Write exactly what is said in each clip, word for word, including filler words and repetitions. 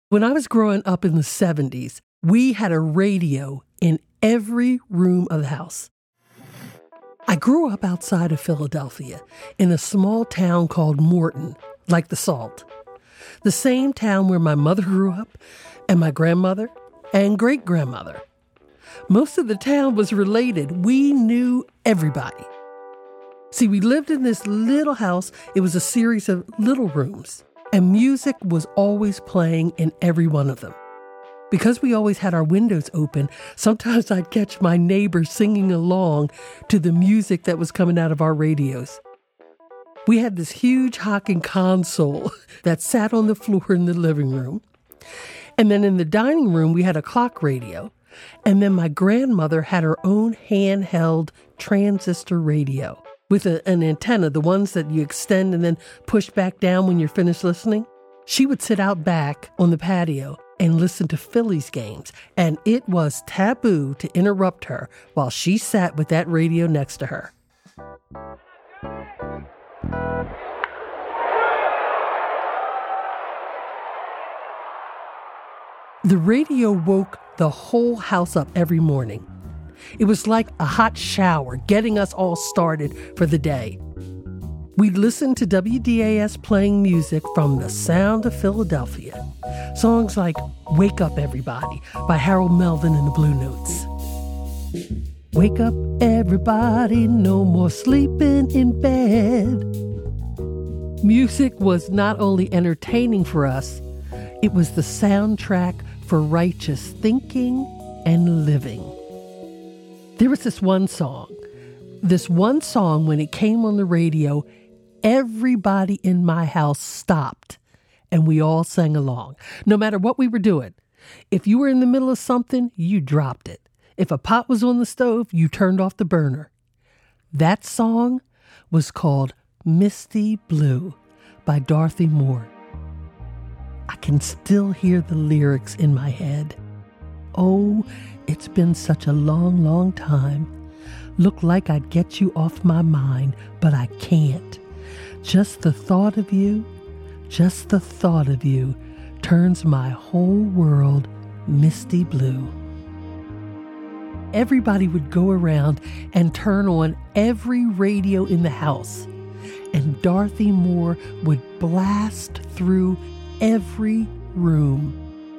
When I was growing up in the seventies, we had a radio in every room of the house. I grew up outside of Philadelphia in a small town called Morton, like the salt. The same town where my mother grew up and my grandmother and great-grandmother. Most of the town was related. We knew everybody. See, we lived in this little house. It was a series of little rooms, and music was always playing in every one of them. Because we always had our windows open, sometimes I'd catch my neighbors singing along to the music that was coming out of our radios. We had this huge Hocking console that sat on the floor in the living room. And then in the dining room, we had a clock radio. And then my grandmother had her own handheld transistor radio with a, an antenna, the ones that you extend and then push back down when you're finished listening. She would sit out back on the patio and listen to Phillies games, and it was taboo to interrupt her while she sat with that radio next to her. The radio woke the whole house up every morning. It was like a hot shower, getting us all started for the day. We'd listen to W D A S playing music from the sound of Philadelphia. Songs like Wake Up Everybody by Harold Melvin and the Blue Notes. Wake up everybody, no more sleeping in bed. Music was not only entertaining for us, it was the soundtrack for righteous thinking and living. There was this one song. This one song, when it came on the radio, everybody in my house stopped and we all sang along, no matter what we were doing. If you were in the middle of something, you dropped it. If a pot was on the stove, you turned off the burner. That song was called Misty Blue by Dorothy Moore. I can still hear the lyrics in my head. Oh, it's been such a long, long time. Look like I'd get you off my mind, but I can't. Just the thought of you, just the thought of you turns my whole world misty blue. Everybody would go around and turn on every radio in the house, and Dorothy Moore would blast through every room.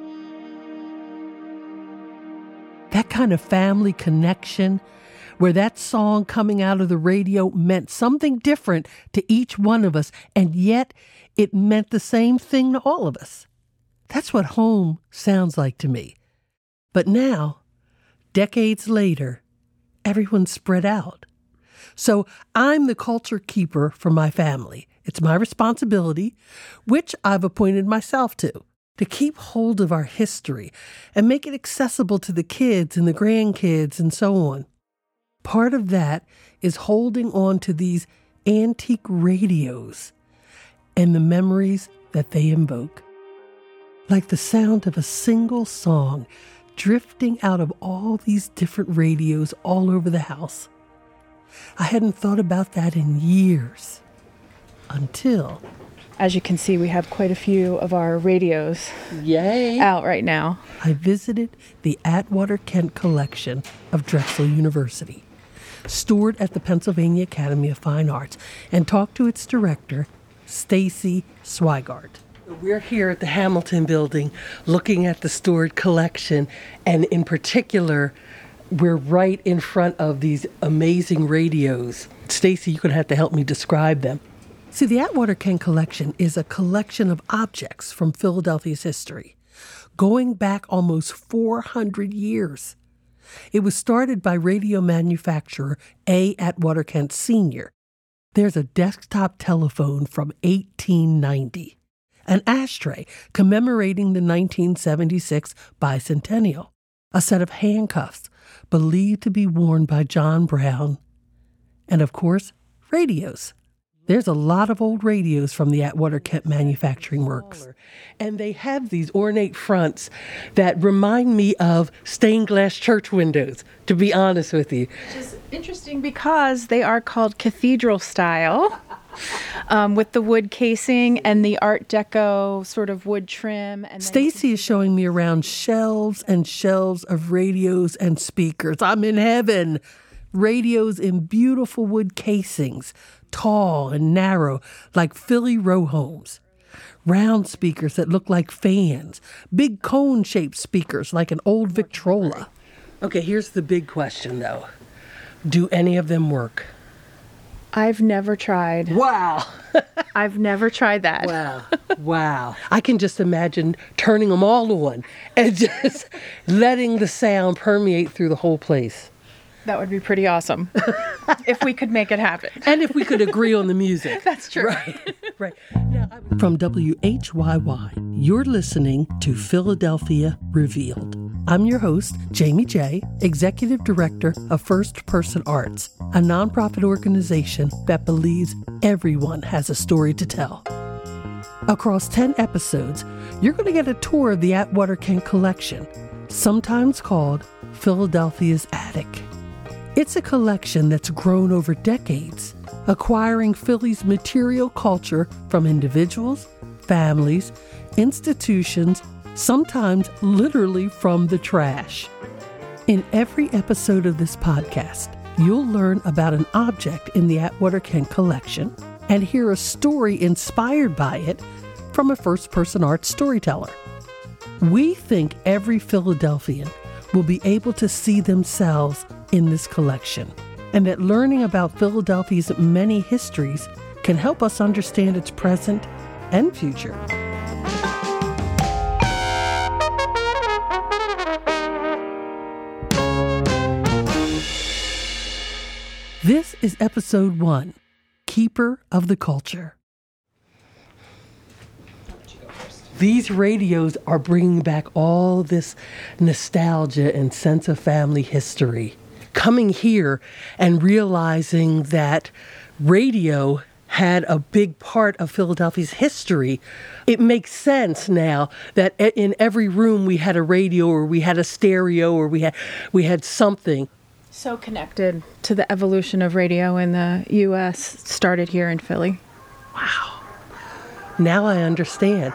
That kind of family connection, where that song coming out of the radio meant something different to each one of us, and yet it meant the same thing to all of us. That's what home sounds like to me. But now, decades later, everyone's spread out. So I'm the culture keeper for my family. It's my responsibility, which I've appointed myself to, to keep hold of our history and make it accessible to the kids and the grandkids and so on. Part of that is holding on to these antique radios and the memories that they invoke. Like the sound of a single song drifting out of all these different radios all over the house. I hadn't thought about that in years. Until... As you can see, we have quite a few of our radios Yay. out right now. I visited the Atwater Kent collection of Drexel University, stored at the Pennsylvania Academy of Fine Arts, and talked to its director, Stacy Swigart. We're here at the Hamilton Building looking at the stored collection, and in particular, we're right in front of these amazing radios. Stacy, you're going to have to help me describe them. See, the Atwater Kent collection is a collection of objects from Philadelphia's history, going back almost four hundred years. It was started by radio manufacturer A. Atwater Kent Senior There's a desktop telephone from eighteen ninety, an ashtray commemorating the nineteen seventy-six bicentennial, a set of handcuffs believed to be worn by John Brown, and of course, radios. There's a lot of old radios from the Atwater Kent manufacturing works. And they have these ornate fronts that remind me of stained glass church windows, to be honest with you. Which is interesting because they are called cathedral style. um, with the wood casing and the Art Deco sort of wood trim. And Stacy is showing me around shelves and shelves of radios and speakers. I'm in heaven. Radios in beautiful wood casings, tall and narrow like Philly row homes. Round speakers that look like fans. Big cone-shaped speakers like an old Victrola. Okay, here's the big question, though. Do any of them work? I've never tried. Wow. I've never tried that. Wow. Wow. I can just imagine turning them all on and just letting the sound permeate through the whole place. That would be pretty awesome if we could make it happen. And if we could agree on the music. That's true. Right. Right. Now, from W H Y Y, you're listening to Philadelphia Revealed. I'm your host, Jamie J., Executive Director of First Person Arts, a nonprofit organization that believes everyone has a story to tell. Across ten episodes, you're going to get a tour of the Atwater Kent Collection, sometimes called Philadelphia's Attic. It's a collection that's grown over decades, acquiring Philly's material culture from individuals, families, institutions, sometimes literally from the trash. In every episode of this podcast, you'll learn about an object in the Atwater Kent collection and hear a story inspired by it from a first-person art storyteller. We think every Philadelphian will be able to see themselves in this collection, and that learning about Philadelphia's many histories can help us understand its present and future. This is episode one, Keeper of the Culture. These radios are bringing back all this nostalgia and sense of family history. Coming here and realizing that radio had a big part of Philadelphia's history, it makes sense now that in every room we had a radio or we had a stereo or we had we had something. So connected to the evolution of radio in the U S started here in Philly. Wow. Now I understand.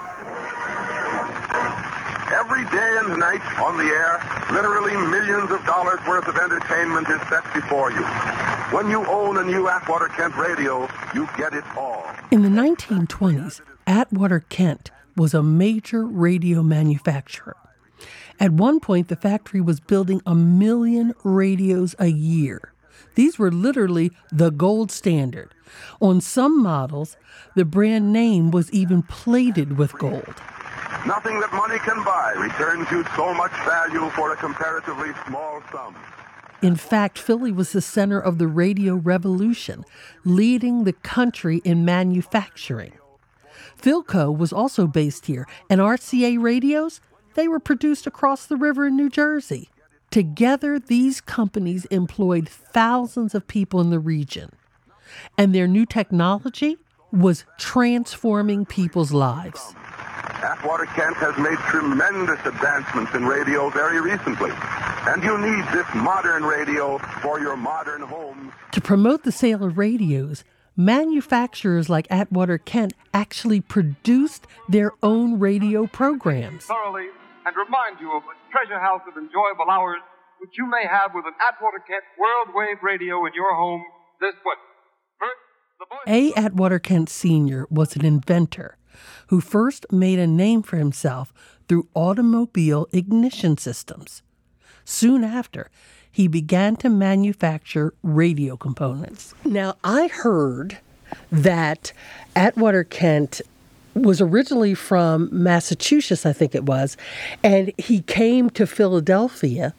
Every day and night on the air, literally millions of dollars worth of entertainment is set before you. When you own a new Atwater Kent radio, you get it all. In the nineteen twenties, Atwater Kent was a major radio manufacturer. At one point, the factory was building a million radios a year. These were literally the gold standard. On some models, the brand name was even plated with gold. Nothing that money can buy returns you so much value for a comparatively small sum. In fact, Philly was the center of the radio revolution, leading the country in manufacturing. Philco was also based here, and R C A radios, they were produced across the river in New Jersey. Together, these companies employed thousands of people in the region, and their new technology was transforming people's lives. Atwater Kent has made tremendous advancements in radio very recently, and you need this modern radio for your modern homes. To promote the sale of radios, manufacturers like Atwater Kent actually produced their own radio programs. Thoroughly, and remind you of the treasure house of enjoyable hours which you may have with an Atwater Kent World Wave radio in your home this winter. First, the voice A. Atwater Kent Senior was an inventor who first made a name for himself through automobile ignition systems. Soon after, he began to manufacture radio components. Now, I heard that Atwater Kent was originally from Massachusetts, I think it was, and he came to Philadelphia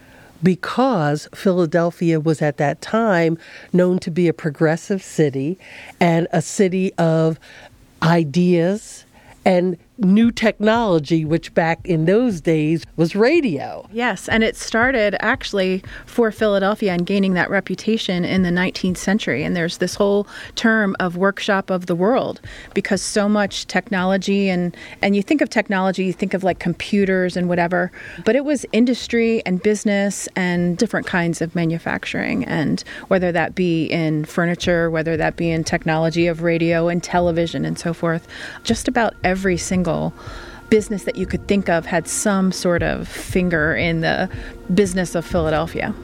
because Philadelphia was at that time known to be a progressive city and a city of ideas, and new technology, which back in those days was radio. Yes, and it started actually for Philadelphia and gaining that reputation in the nineteenth century. And there's this whole term of workshop of the world because so much technology and, and you think of technology, you think of like computers and whatever, but it was industry and business and different kinds of manufacturing. And whether that be in furniture, whether that be in technology of radio and television and so forth, just about every single business that you could think of had some sort of finger in the business of Philadelphia.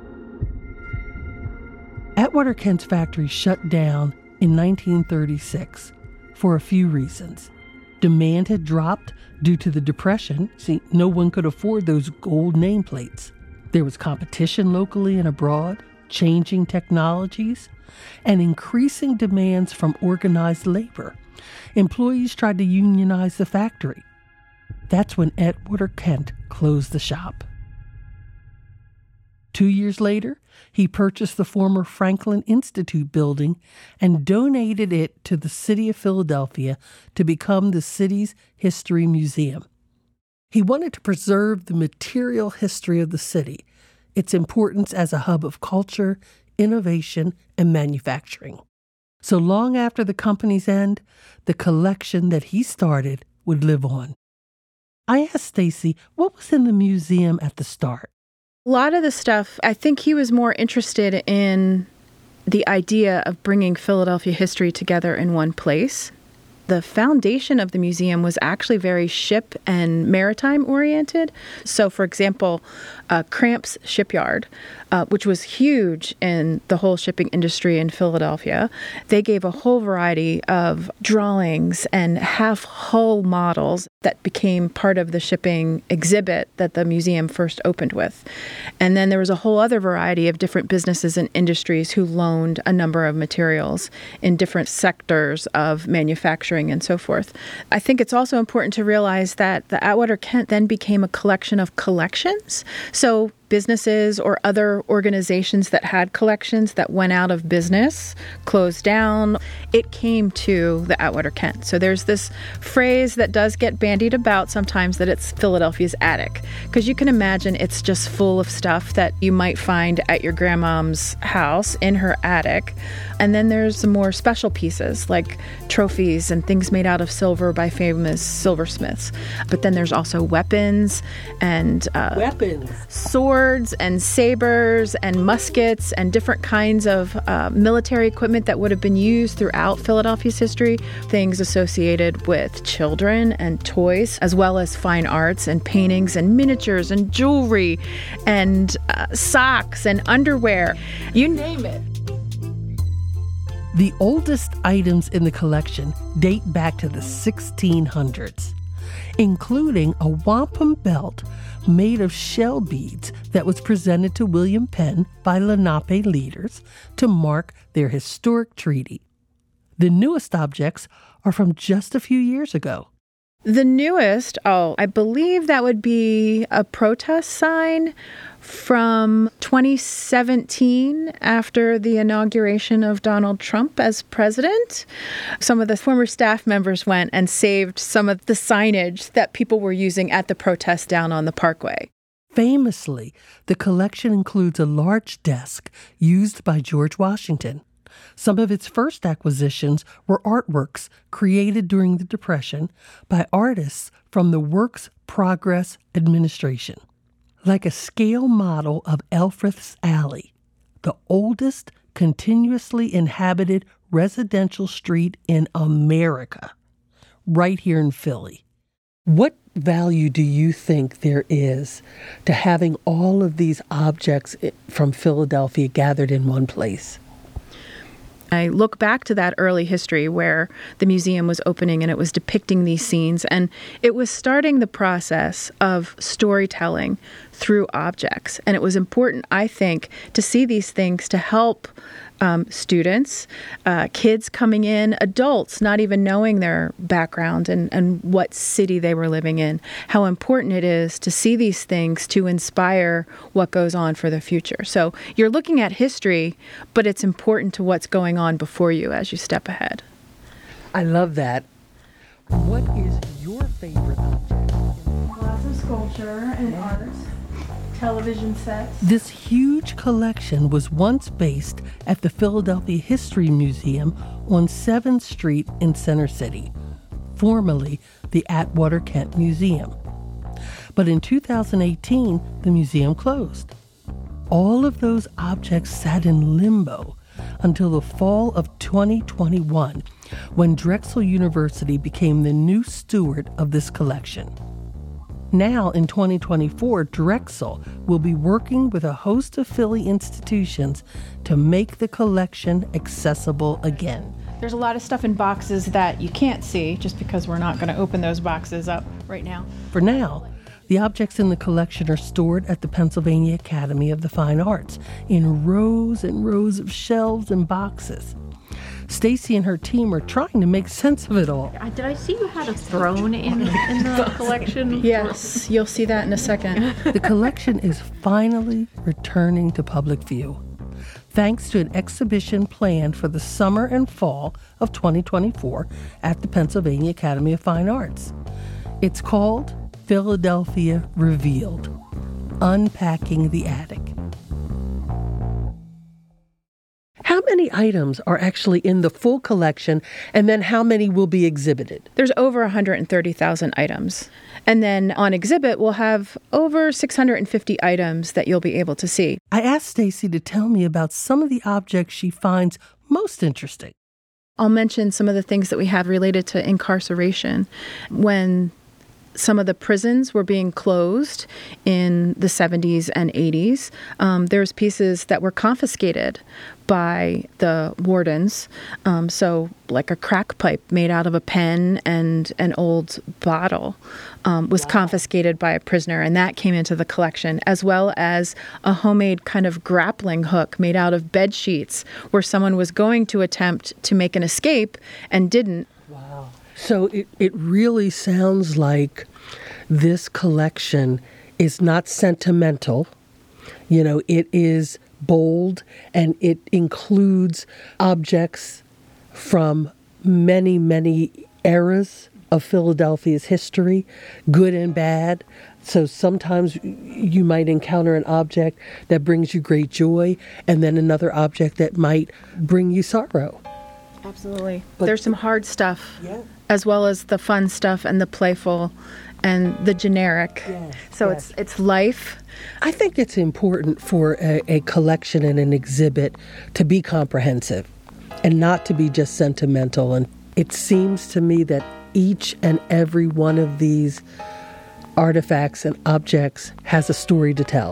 Atwater Kent's factory shut down in nineteen thirty-six for a few reasons. Demand had dropped due to the Depression. See, no one could afford those gold nameplates. There was competition locally and abroad, changing technologies, and increasing demands from organized labor. Employees tried to unionize the factory. That's when Atwater Kent closed the shop. Two years later, he purchased the former Franklin Institute building and donated it to the city of Philadelphia to become the city's history museum. He wanted to preserve the material history of the city, its importance as a hub of culture, innovation, and manufacturing. So long after the company's end, the collection that he started would live on. I asked Stacy what was in the museum at the start. A lot of the stuff, I think he was more interested in the idea of bringing Philadelphia history together in one place. The foundation of the museum was actually very ship and maritime oriented. So, for example, uh, Cramps Shipyard, uh, which was huge in the whole shipping industry in Philadelphia, they gave a whole variety of drawings and half-hull models that became part of the shipping exhibit that the museum first opened with. And then there was a whole other variety of different businesses and industries who loaned a number of materials in different sectors of manufacturing and so forth. I think it's also important to realize that the Atwater Kent then became a collection of collections. So businesses or other organizations that had collections that went out of business, closed down, it came to the Atwater Kent. So there's this phrase that does get bandied about sometimes that it's Philadelphia's attic, because you can imagine it's just full of stuff that you might find at your grandmom's house in her attic. And then there's some more special pieces like trophies and things made out of silver by famous silversmiths. But then there's also weapons and uh, Weapons. swords and sabers and muskets and different kinds of uh, military equipment that would have been used throughout Philadelphia's history, things associated with children and toys, as well as fine arts and paintings and miniatures and jewelry and uh, socks and underwear, you name it. The oldest items in the collection date back to the sixteen hundreds, including a wampum belt made of shell beads that was presented to William Penn by Lenape leaders to mark their historic treaty. The newest objects are from just a few years ago. The newest, oh, I believe that would be a protest sign from twenty seventeen after the inauguration of Donald Trump as president. Some of the former staff members went and saved some of the signage that people were using at the protest down on the Parkway. Famously, the collection includes a large desk used by George Washington. Some of its first acquisitions were artworks created during the Depression by artists from the Works Progress Administration. Like a scale model of Elfreth's Alley, the oldest continuously inhabited residential street in America, right here in Philly. What value do you think there is to having all of these objects from Philadelphia gathered in one place? I look back to that early history where the museum was opening and it was depicting these scenes, and it was starting the process of storytelling through objects. And it was important, I think, to see these things to help um, students, uh, kids coming in, adults not even knowing their background and, and what city they were living in, how important it is to see these things to inspire what goes on for the future. So you're looking at history, but it's important to what's going on before you as you step ahead. I love that. What is your favorite object? Lots of sculpture and art, television sets. This huge collection was once based at the Philadelphia History Museum on seventh Street in Center City, formerly the Atwater Kent Museum. But in two thousand eighteen, the museum closed. All of those objects sat in limbo until the fall of twenty twenty-one, when Drexel University became the new steward of this collection. Now, in twenty twenty-four, Drexel will be working with a host of Philly institutions to make the collection accessible again. There's a lot of stuff in boxes that you can't see just because we're not going to open those boxes up right now. For now, the objects in the collection are stored at the Pennsylvania Academy of the Fine Arts in rows and rows of shelves and boxes. Stacy and her team are trying to make sense of it all. Did I see you had a throne in, in the collection? Yes, you'll see that in a second. The collection is finally returning to public view, thanks to an exhibition planned for the summer and fall of twenty twenty-four at the Pennsylvania Academy of Fine Arts. It's called Philadelphia Revealed, Unpacking the Attic. How many items are actually in the full collection, and then how many will be exhibited? There's over one hundred thirty thousand items. And then on exhibit, we'll have over six hundred fifty items that you'll be able to see. I asked Stacy to tell me about some of the objects she finds most interesting. I'll mention some of the things that we have related to incarceration. When some of the prisons were being closed in the seventies and eighties, um, there's pieces that were confiscated by the wardens. Um, so like a crack pipe made out of a pen and an old bottle um, was wow. confiscated by a prisoner, and that came into the collection, as well as a homemade kind of grappling hook made out of bed sheets where someone was going to attempt to make an escape and didn't. Wow. So it, it really sounds like this collection is not sentimental. You know, it is bold, and it includes objects from many, many eras of Philadelphia's history, good and bad. So sometimes you might encounter an object that brings you great joy, and then another object that might bring you sorrow. Absolutely. But there's some hard stuff, yeah. as well as the fun stuff and the playful and the generic. Yes, so yes. it's it's life. I think it's important for a, a collection and an exhibit to be comprehensive and not to be just sentimental. And it seems to me that each and every one of these artifacts and objects has a story to tell.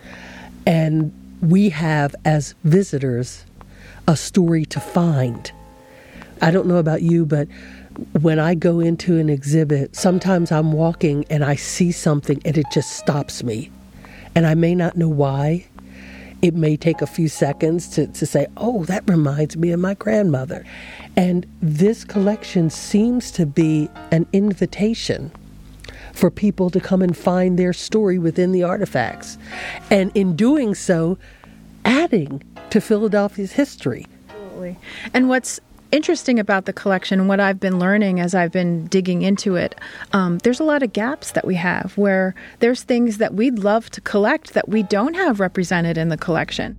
And we have, as visitors, a story to find. I don't know about you, but when I go into an exhibit, sometimes I'm walking and I see something and it just stops me. And I may not know why. It may take a few seconds to, to say, oh, that reminds me of my grandmother. And this collection seems to be an invitation for people to come and find their story within the artifacts. And in doing so, adding to Philadelphia's history. Absolutely. And what's interesting about the collection, what I've been learning as I've been digging into it, um, there's a lot of gaps that we have where there's things that we'd love to collect that we don't have represented in the collection.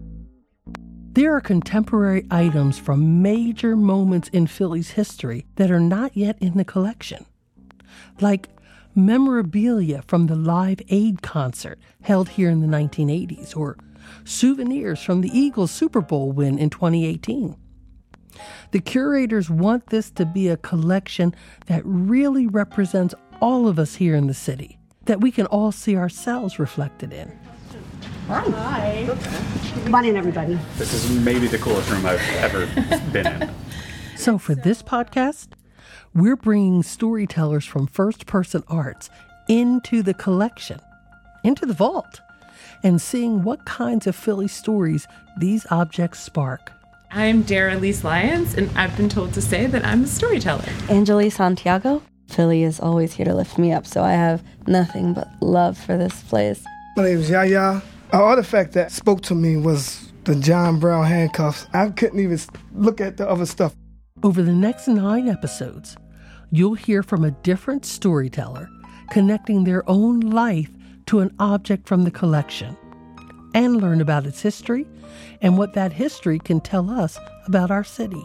There are contemporary items from major moments in Philly's history that are not yet in the collection, like memorabilia from the Live Aid concert held here in the nineteen eighties, or souvenirs from the Eagles Super Bowl win in twenty eighteen. The curators want this to be a collection that really represents all of us here in the city, that we can all see ourselves reflected in. Hi. Hi. Come on in, everybody. This is maybe the coolest room I've ever been in. So for this podcast, we're bringing storytellers from First Person Arts into the collection, into the vault, and seeing what kinds of Philly stories these objects spark. I'm Dara Lise Lyons, and I've been told to say that I'm a storyteller. Angeli Santiago. Philly is always here to lift me up, so I have nothing but love for this place. My name is Yaya. An artifact that spoke to me was the John Brown handcuffs. I couldn't even look at the other stuff. Over the next nine episodes, you'll hear from a different storyteller connecting their own life to an object from the collection, and learn about its history and what that history can tell us about our city.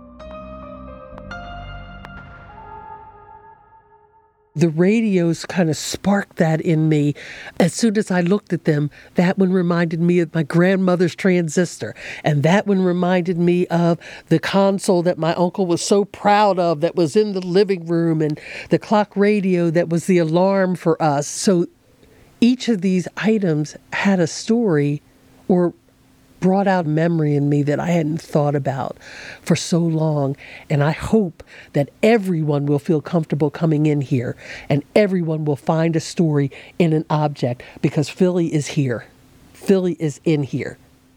The radios kind of sparked that in me. As soon as I looked at them, that one reminded me of my grandmother's transistor. And that one reminded me of the console that my uncle was so proud of that was in the living room, and the clock radio that was the alarm for us. So each of these items had a story or brought out memory in me that I hadn't thought about for so long. And I hope that everyone will feel comfortable coming in here and everyone will find a story in an object, because Philly is here. Philly is in here.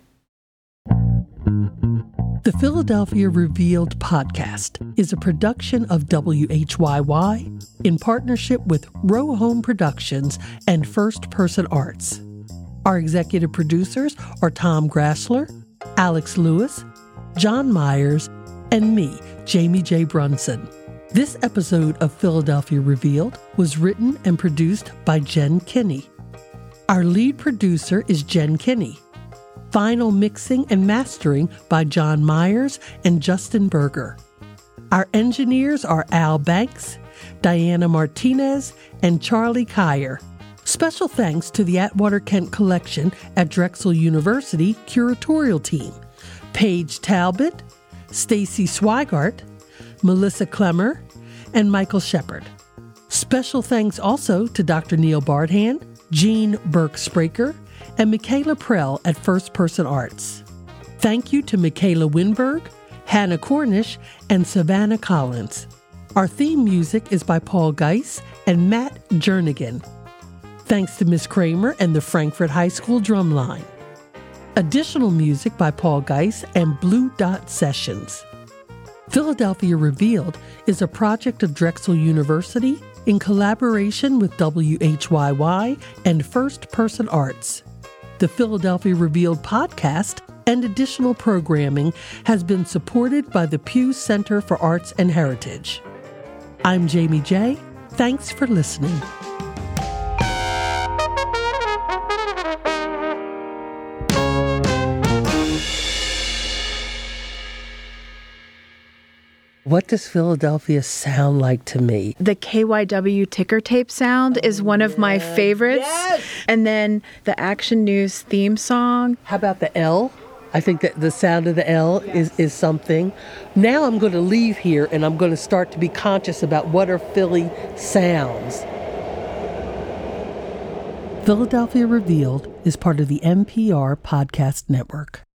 The Philadelphia Revealed podcast is a production of W H Y Y in partnership with Row Home Productions and First Person Arts. Our executive producers are Tom Grassler, Alex Lewis, John Myers, and me, Jamie J. Brunson. This episode of Philadelphia Revealed was written and produced by Jen Kinney. Our lead producer is Jen Kinney. Final mixing and mastering by John Myers and Justin Berger. Our engineers are Al Banks, Diana Martinez, and Charlie Kyer. Special thanks to the Atwater Kent Collection at Drexel University curatorial team, Paige Talbot, Stacy Swigart, Melissa Clemmer, and Michael Shepard. Special thanks also to Doctor Neil Bardhan, Jean Burke-Spraker, and Michaela Prell at First Person Arts. Thank you to Michaela Winberg, Hannah Cornish, and Savannah Collins. Our theme music is by Paul Geis and Matt Jernigan. Thanks to Miss Kramer and the Frankfurt High School Drumline. Additional music by Paul Geis and Blue Dot Sessions. Philadelphia Revealed is a project of Drexel University in collaboration with W H Y Y and First Person Arts. The Philadelphia Revealed podcast and additional programming has been supported by the Pew Center for Arts and Heritage. I'm Jamie J. Thanks for listening. What does Philadelphia sound like to me? The K Y W ticker tape sound is one of my favorites. Yes. And then the Action News theme song. How about the L? I think that the sound of the L yes. is, is something. Now I'm going to leave here and I'm going to start to be conscious about what are Philly sounds. Philadelphia Revealed is part of the N P R Podcast Network.